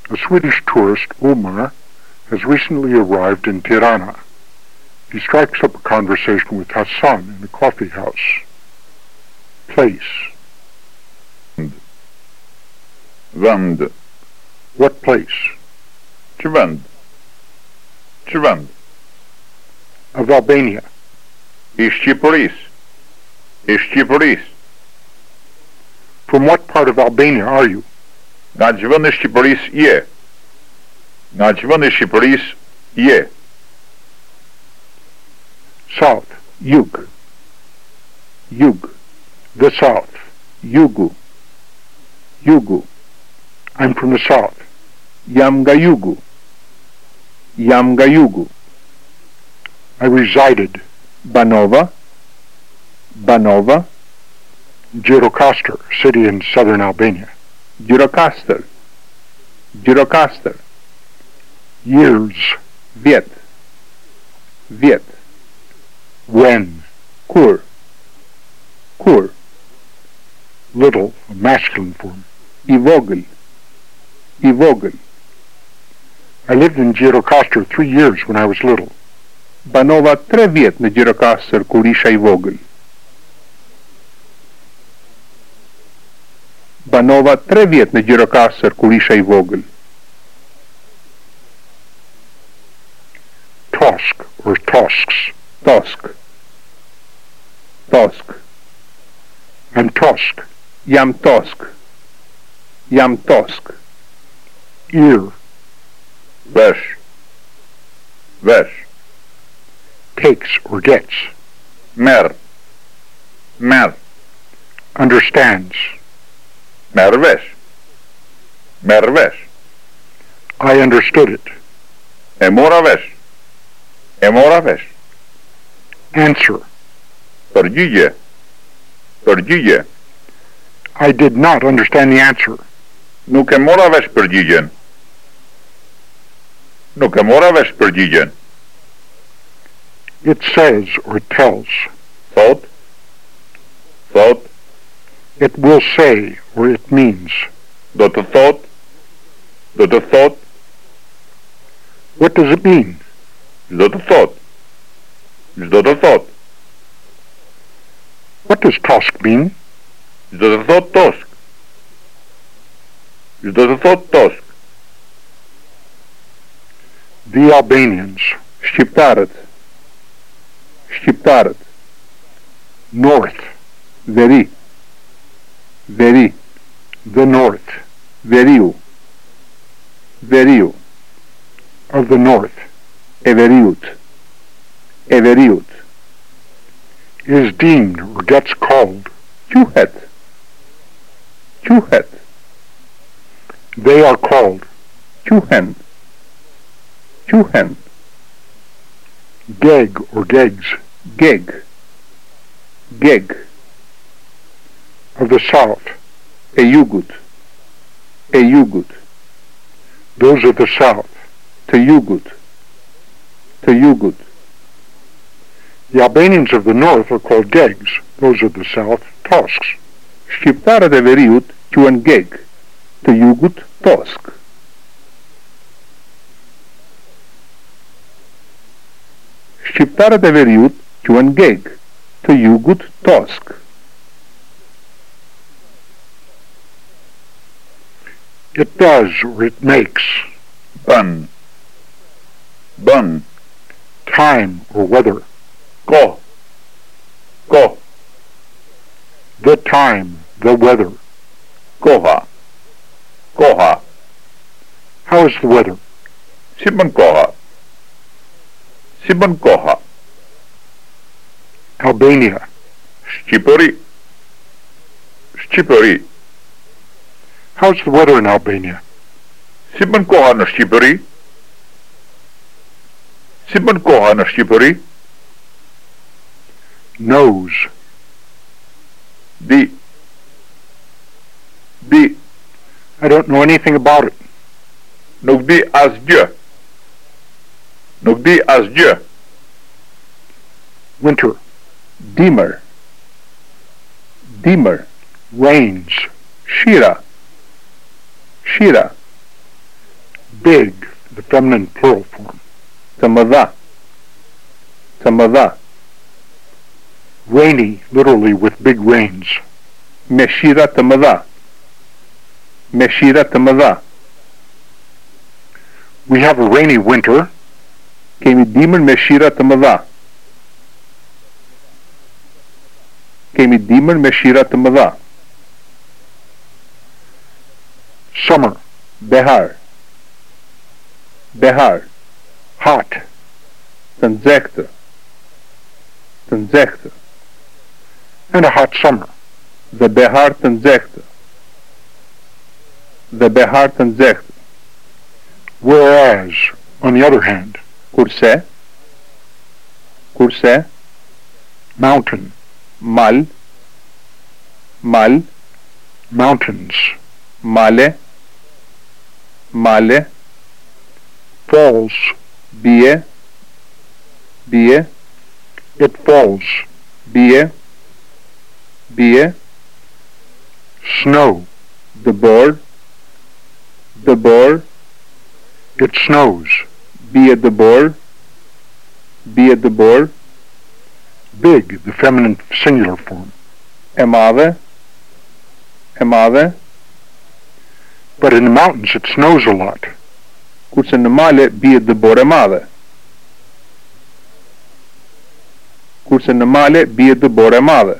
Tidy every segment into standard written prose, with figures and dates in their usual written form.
A Swedish tourist, Omar, has recently arrived in Tirana. He strikes up a conversation with Hassan in a coffee house. Place. Vend. What place? Që vend? Që vend? Of Albania. I Shqipërisë. I Shqipërisë. From what part of Albania are you? Nga që vend i Shqipërisë je. Nga që vend i Shqipërisë je. South. Jug. Jug. The South. Jugu. Jugu. I'm from the South. Jam nga jugu. Jam nga jugu. I resided. Banova. Banova. Gjirokastër, city in southern Albania. Gjirokastër. Gjirokastër. Years. Vjet. Vjet. When. Kur. Kur. Little, a masculine form. I vogël. I vogël. I lived in Gjirokastër 3 years when I was little. Banova 3 vjet në Gjirokastër kur isha I vogël. Banova 3 vjet në Gjirokastër kur isha I vogël. Tosk or Tosks. Tosk. Tosk. I'm Tosk. Jam Tosk. Jam Tosk. Ear. Vesh. Vesh. Takes or gets. Merr. Merr. Understands. Merr vesh. Merr vesh. I understood it. E mora vesh. E mora vesh. Answer. Përgjigje. Përgjigje. I did not understand the answer. Nuk e mora vesh përgjigjen. Nuk e mora vesh përgjigjen. It says or tells. Thot. Thot. It will say or it means. Do të thot. Do të thot. What does it mean? Do të thot. Do të thot. What does Tosk mean? Do të thot Tosk. Do të thot Tosk. The Albanians. Shqiptarët. Shqiptarët. North. Veri. Veri. The North. Veriu. Veriu. Of the North. E veriut. E veriut. Is deemed or gets called. Quhet. Quhet. They are called. Quhen. Quhen. Geg or gegs. Geg. Geg. Of the South. E jugut. E jugut. Those of the South. Të jugut. Të jugut. The Albanians of the North are called gegs. Those of the South, Tosks. Shqiptarët e veriut quhen geg. Të jugut tosk. Shqiptarët e veriut quhen geg. Të jugut tosk. It does or it makes. Bën. Bën. Time or weather. Ko. Ko. The time, the weather. Koha. Koha. How is the weather? Si bën koha. Si bën koha. Albania. Shqipëri. Shqipëri. How's the weather in Albania? Si bën koha në Shqipëri? Si bën koha në Shqipëri? Knows. Di. Di. I don't know anything about it. Nuk di asgjë. Nuk di asgjë. Winter. Dimër. Dimër. Rains. Shira. Shira. Big, the feminine plural form. Të mëdha. Të mëdha. Rainy, literally with big rains. Me shira të mëdha. Me shira të mëdha. We have a rainy winter. Kemi dimër me shira të mëdha. Kemi dimër me shira të mëdha. Summer. Behar. Behar. Hot. Të nxehtë. Të nxehtë. And a hot summer. Dhe behar të nxehtë. Dhe behar të nxehtë. Whereas, on the other hand, Kurse. Kurse. mountain, Mal. Mal. mountains, Male. Male. falls, Bie. Bie. it falls, Bie. Bie. snow, Dëbor. Dëbor. it snows, Bie dëbor. Bie dëbor. big, the feminine singular form. E madhe. E madhe. But in the mountains it snows a lot. Kurse në male bie dëbor e madhe. Kurse në male bie dëbor e madhe.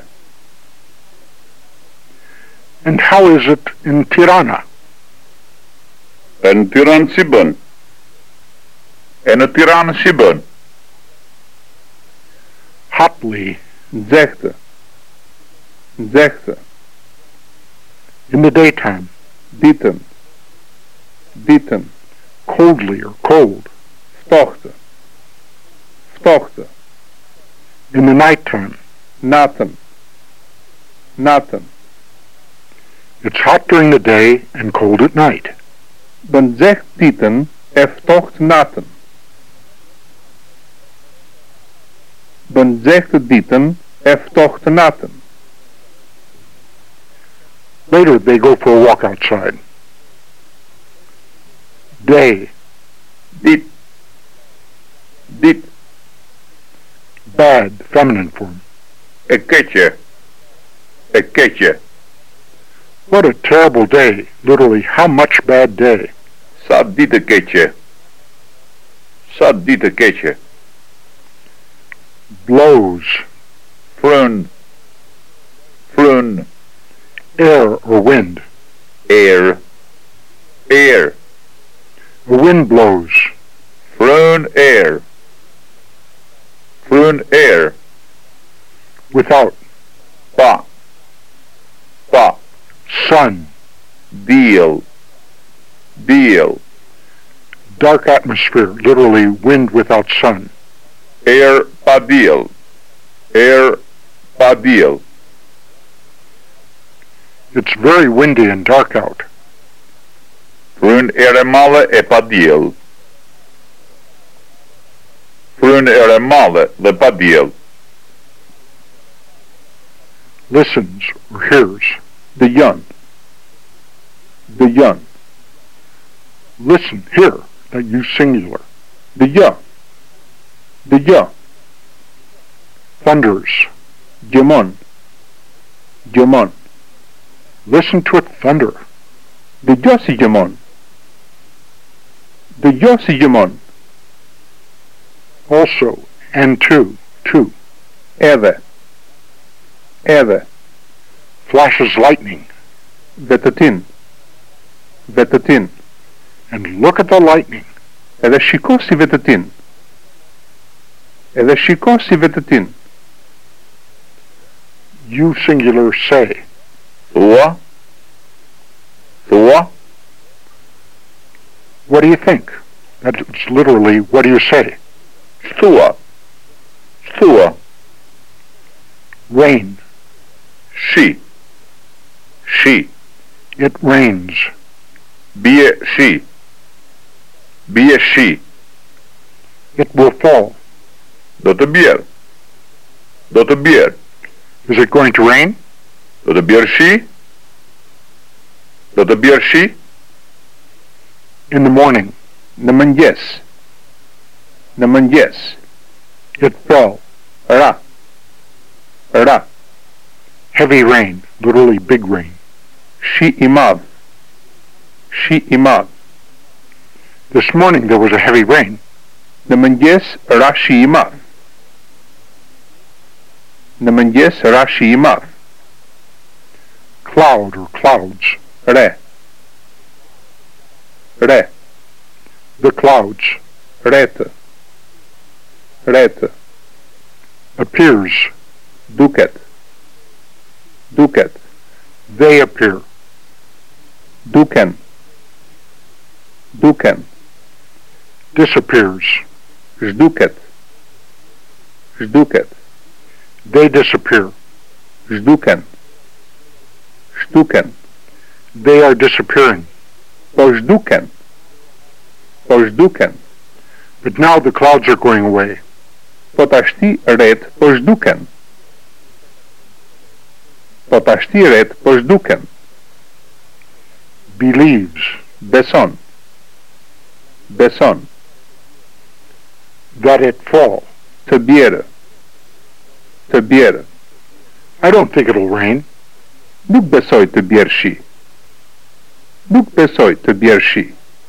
And how is it in Tirana? E në Tiranë si bën? E në Tiranë si bën? Hotly, Nxehtë. Nxehtë. in the daytime, Ditën. Ditën. coldly or cold, Ftohtë. Ftohtë. in the nighttime, Natën. Natën. it's hot during the day and cold at night. Bën nxehtë ditën e ftohtë natën. Bën nxehtë ditën e ftohtë natën. Later they go for a walk outside. Day, Dit. Dit. bad, feminine form. E keqe. E keqe. What a terrible day, literally how much bad day. Sa ditë keqe. Sa ditë keqe. Blows, Frën. Frën. air or wind. Air. Air. A wind blows, Frën air. Frën air. without, Pa. Pa. sun, Diell. Diell. dark atmosphere, literally wind without sun. Air pa diell. Air pa diell. It's very windy and dark out. Frën air e madhe e pa diell. Frën air e madhe dhe pa diell. Listens or hears. Dëgjon. Dëgjon. Listen, hear, that use singular. Dëgjo. Dëgjo. Thunders. Gjëmon. Gjëmon. Listen to it thunder. Dëgjo si gjëmon. Dëgjo si gjëmon. Also, and to. Edhe. Edhe. Flashes lightning. Vetëtin. Vetëtin. And look at the lightning. Edhe shiko si vetëtin. Edhe shiko si vetëtin. You singular say. Thua. Thua. What do you think? That's literally, what do you say? Thua. Thua. Rain. Shi. Shi. It rains. Bie shi. Bie shi. It will fall. Do të bjerë. Do të bjerë. Is it going to rain? Do të bjerë shi. Do të bjerë shi. In the morning. Në mëngjes. Në mëngjes. It fell. Ra. Ra. Heavy rain, literally big rain. Shi I madh. Shi I madh. This morning there was a heavy rain. Në mëngjes ra shi I madh. Në mëngjes ra shi I madh. Cloud or clouds. Re. Re. The clouds. Retë. Retë. Appears. Duket. Duket. They appear. Duken. Duken. Disappears. Zhduket. Zhduket. They disappear. Zhduken. Zhduken. They are disappearing. Po zhduken. Po zhduken. But now the clouds are going away. Po tashti ret po zhduken. Po tashti ret po zhduken. Believes. Beson. Beson. That it fall. Të bjerë. Të bjerë. I don't think it'll rain. Nuk besoj të bjerë shi. Nuk besoj të bjerë shi.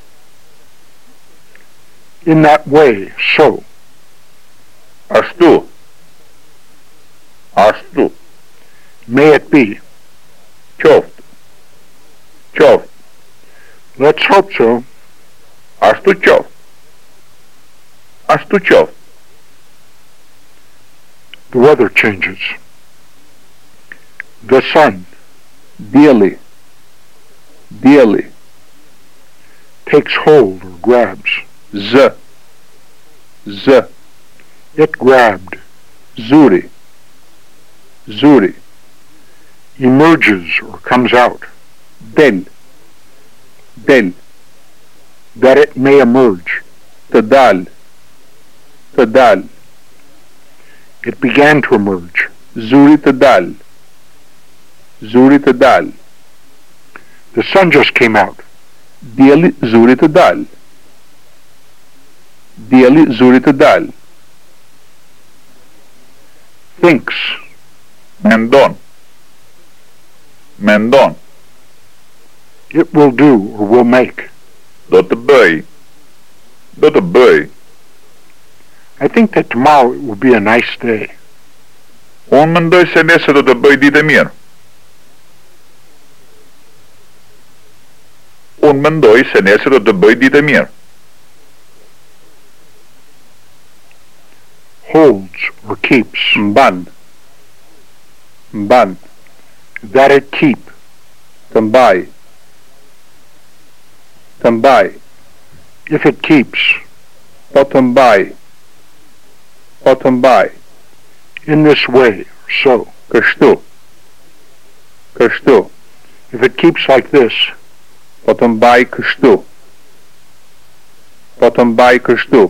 In that way, so. Ashtu. Ashtu. May it be. Qoftë. Qoftë. Let's hope so. Ashtu qoftë. Ashtu qoftë. The weather changes. The sun Dielli. Dielli. takes hold or grabs. Z. Z. It grabbed. Zuri. Zuri. Emerges or comes out. Del. Del. That it may emerge. Të dal. Të dal. It began to emerge. Zuri të dal. Zuri të dal. The sun just came out. Dielli zuri të dal. Dielli zuri të dal. Thinks. Mendon. Mendon. It will do or will make. Do të bëj. Do të bëj. I think that tomorrow it will be a nice day. Unë mendoj se nesër do të bëj ditë e mirë. Unë mendoj se nesër do të bëj ditë e mirë. Holds or keeps. Mban. Mban. That it keep. Të mbaj. Të mbaj. If it keeps. Po të mbaj. Po të mbaj. In this way, so. Kështu. Kështu. If it keeps like this. Po të mbaj kështu. Po të mbaj kështu.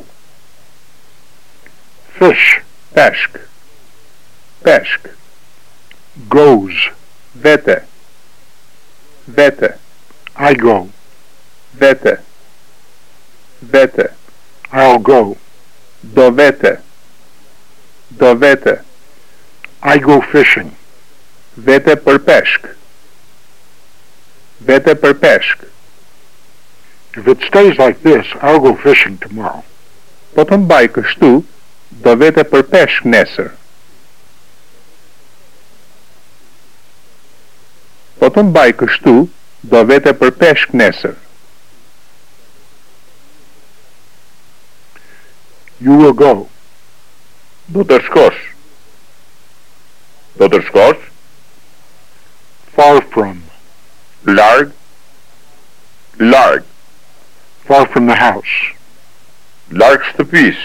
Fish. Peshk. Peshk. Goes. Vete. Vete. I go. Vete. Vete. I'll go. Do vete. Do vete. I go fishing. Vete për peshk. Vete për peshk. If it stays like this, I'll go fishing tomorrow. Po të mbaj kështu, do vete për peshk nesër. Po të mbaj kështu, do vete për peshk nesër. You will go. Do të shkosh. Do të shkosh. Far from. Larg. Larg. Far from the house. Larg shtëpis.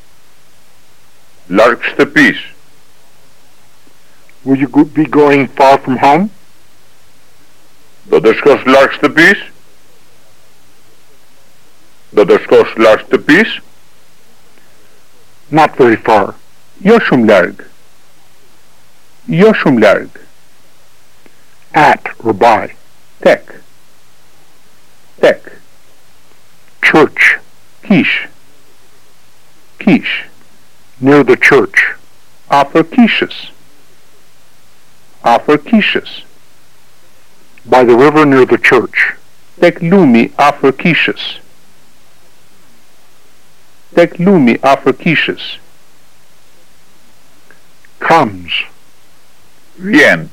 Larg shtëpis. Will you be going far from home? Do të shkosh larg shtëpis? Do të shkosh larg shtëpis? Not very far. Jo shumë larg. Jo shumë larg. At or by. Tek. Tek. Church. Kish. Kish. Near the church. After Kish's. After Kish's. By the river near the church. Tek lumi after Kish's. Tek lumi after Kish's. Comes. Vjen.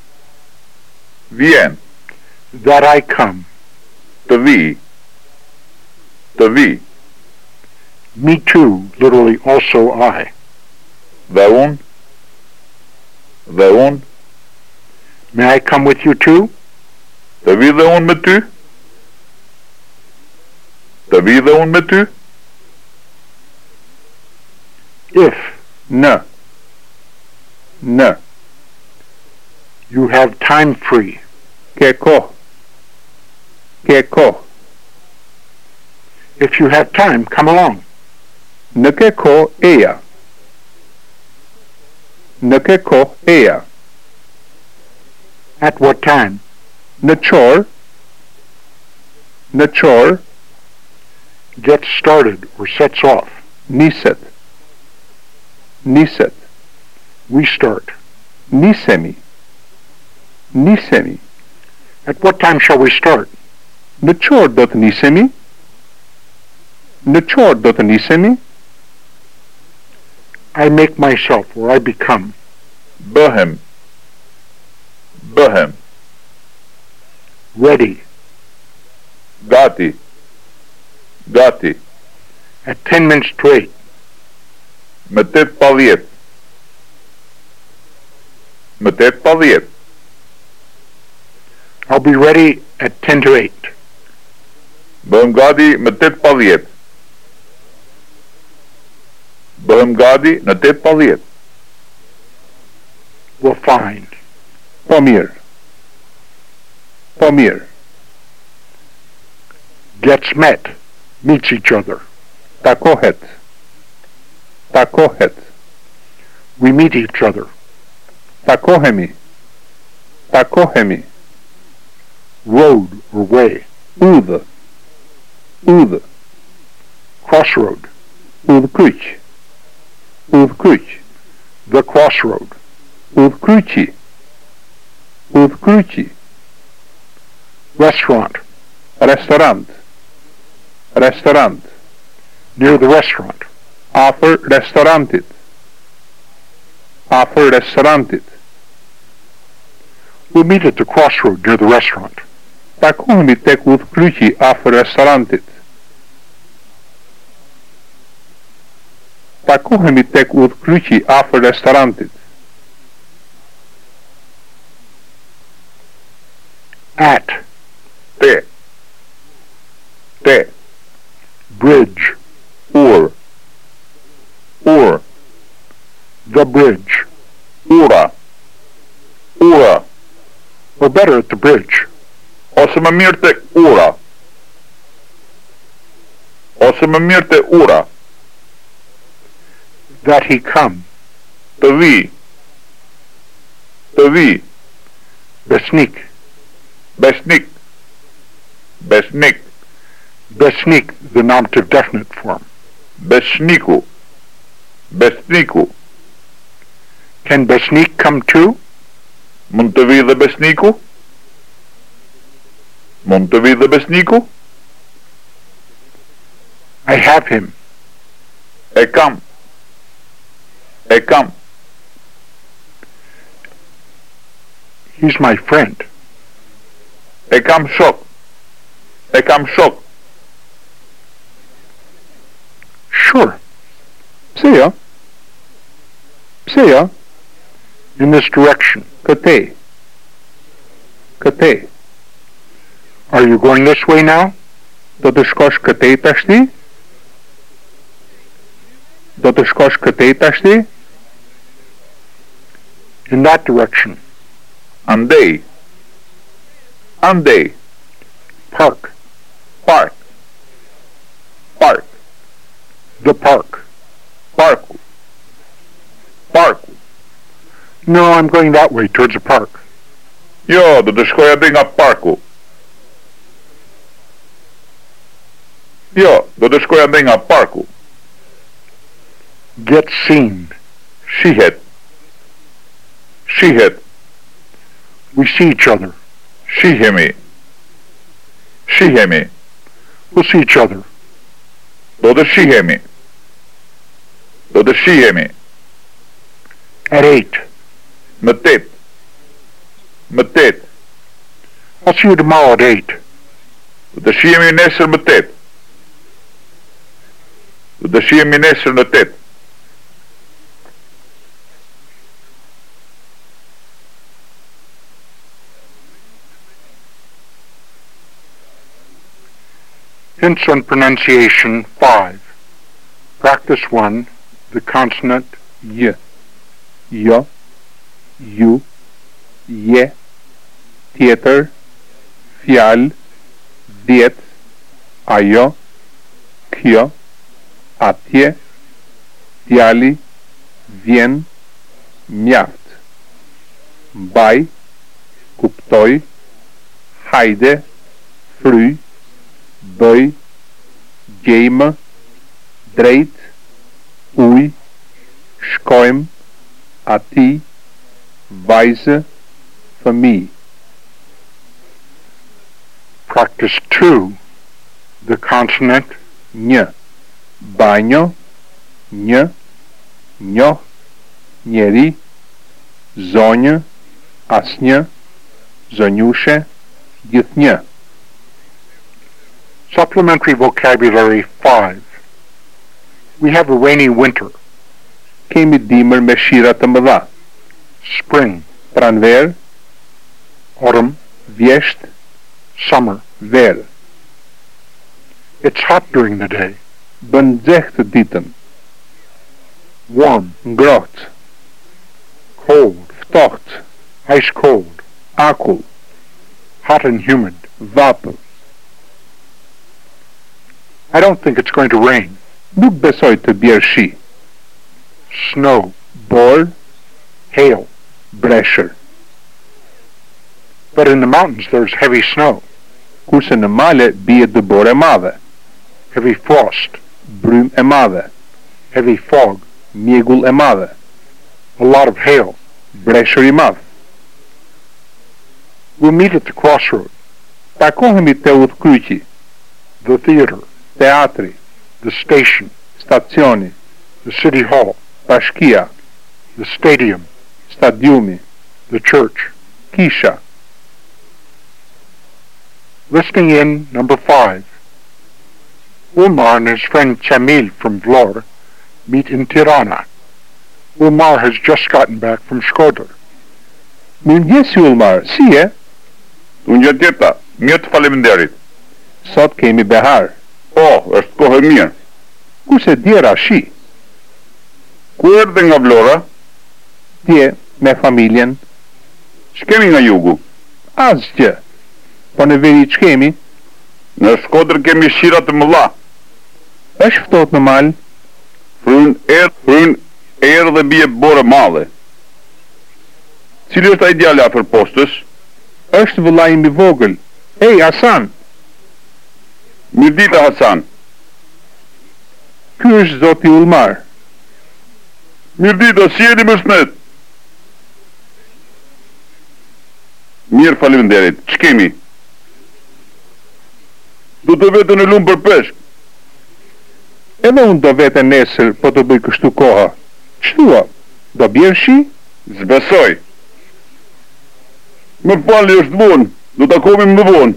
Vjen. That I come. Të vi. Të vi. Me too, literally also I. Dhe unë. Dhe unë. May I come with you too? Të vi dhe unë me ty. Të vi dhe unë me ty. If. Në. Në. You have time free. Ke kohë. Ke kohë. If you have time, come along. Në ke kohë eja. Në ke kohë eja. At what time? Në qorë. Në qorë. Gets started or sets off. Niset. Niset. We start. Nisemi. Nisemi. At what time shall we start? Në qorë do të nisemi. Në qorë do të nisemi. I make myself, or I become. Bëhem. Bëhem. Ready. Gati. Gati. At 10 minutes to 8. Me 8:10. Me 8:10. I'll be ready at 10 to 8. Bëhem gati me 8:10. Bëhem gati në 8:10. We'll find. Po mirë. Po mirë. Gets met. Meets each other. Takohet. Takohet. We meet each other. Takohemi. Takohemi. Road or way. Udhë. Udhë. Crossroad. Udhëkyq. Udhëkyq. The crossroad. Udhëkyqi. Udhëkyqi. Restaurant. Restorant. Restorant. Near the restaurant. Afër restorantit. Afër restorantit. We'll meet at the crossroad near the restaurant. Takohemi tek udhëkyqi afër restorantit. Takohemi tek udhëkyqi afër restorantit. At. Te. Te. Bridge. Ur. Ur. The bridge. Ura. Ura. Or better, at the bridge. Ose më mirë tek ura. Ose më mirë tek ura. That he come. Të vi. Të vi. Besnik. Besnik. Besnik. Besnik, the nominative definite form. Besniku. Besniku. Can Besnik come too? Mund të vi dhe besniku? Mund të vi dhe besniku? I have him. E kam. E kam. He's my friend. E kam shok. E kam shok. Sure. Pse jo? Pse jo? In this direction. Këtej. Këtej. Are you going this way now? Do të shkosh këtej tashti? Do të shkosh këtej tashti? In that direction. Andej. Andej. Park. Park. Park. The park. Parku. Parku. No, I'm going that way, towards the park. Jo, do të shkoj aty nga parku. Jo, do të shkoj ande nga parku. Get seen. Shihet. Shihet. We see each other. Shihemi. Shihemi. We'll see each other. Do të shihemi. Do të shihemi. At 8. Më 8. Më 8. I'll see you tomorrow at 8. Do të shihemi nesër më 8. Do të shihemi nesër në 8. Hints on pronunciation 5. Practice 1. The consonant Y, jo, ju, je, tjetër, fjal, djet, ajo, kjo, atje, djali, vjen, mjaft, mbaj, kuptoj, hajde, fry, bëj, gjejmë, drejt, uj, shkojmë, ati, vajzë, fëmijë. Practice 2. The consonant Një, banjo, një, njoh, njeri, zonjë, asnjë, zonjushe, gjithnjë. Supplementary vocabulary 5. We have a rainy winter. Kemi dimër me shira të mëdha. Spring, Pranver, autumn, vjesht, summer. ver. It's hot during the day. Bën nxehtë të ditën. Warm, Ngrohtë, cold, ftohtë, ice cold, akull, hot and humid. vapër. I don't think it's going to rain. Nuk besoj të bjerë shi. Snow, Borë, hail. breshër. But in the mountains there's heavy snow, Kurse në male bie dëbore madhe, heavy frost, brym e madhe, heavy fog, mjegull e madhe, a lot of hail. breshër i madh. We'll meet at the crossroad, Takohemi te udhkryqi, the theater, teatri, the station, stacioni, the city hall, bashkia, the stadium, stadiumi, the church. kisha. Listening in number 5. Ulmar and his friend Chamil from Vlor meet in Tirana. Ulmar has just gotten back from Shkodër. Mirëmëngjes Ulmar, si e? Unë gjë tjeta, mirë të faleminderit. Sot kemi behar. Është kohë e mirë. Kurse djera shi, Ku erdhe nga Vlora? dje me familjen, Ç'kemi nga jugu? asgjë. Po në veri ç'kemi? Në Shkodër kemi shira të mëdha. Është ftohtë në mal, Fryn erë dhe bie bore madhe. Cili është ai djalë afër postës? është vëllai im i vogël. Ej, Hasan, Mirdita Hasan. ky është zoti Ulmar. Mirdita, si jeni mësnet? Mirë, faleminderit. Ç'kemi? Do të vete në lumë për peshk. Edhe unë do vete nesër, po të bëj kështu koha. Ç'thua? Do bjerë shi? Zbesoj. Më falni, është vonë. Do takohemi më vonë.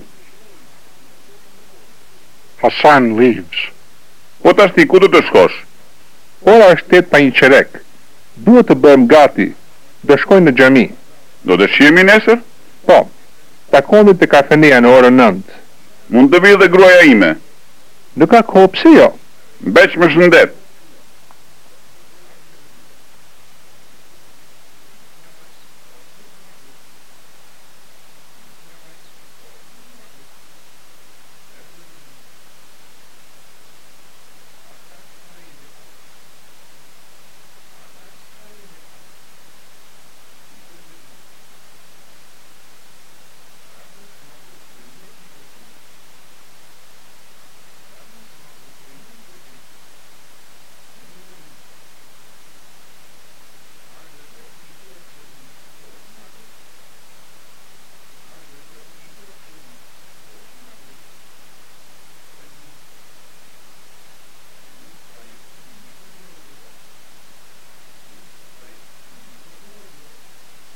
Hassan leaves. Po tash ti ku do të shkosh? Ora është 8 pa një qerek. Duhet të bëhem gati. Do shkoj në xhami. Do të shihemi nesër? Po, takohemi te kafeneja në orën 9. Mund të vijë dhe gruaja ime. Nuk ka kohë, pse jo? Mbeq më shëndet.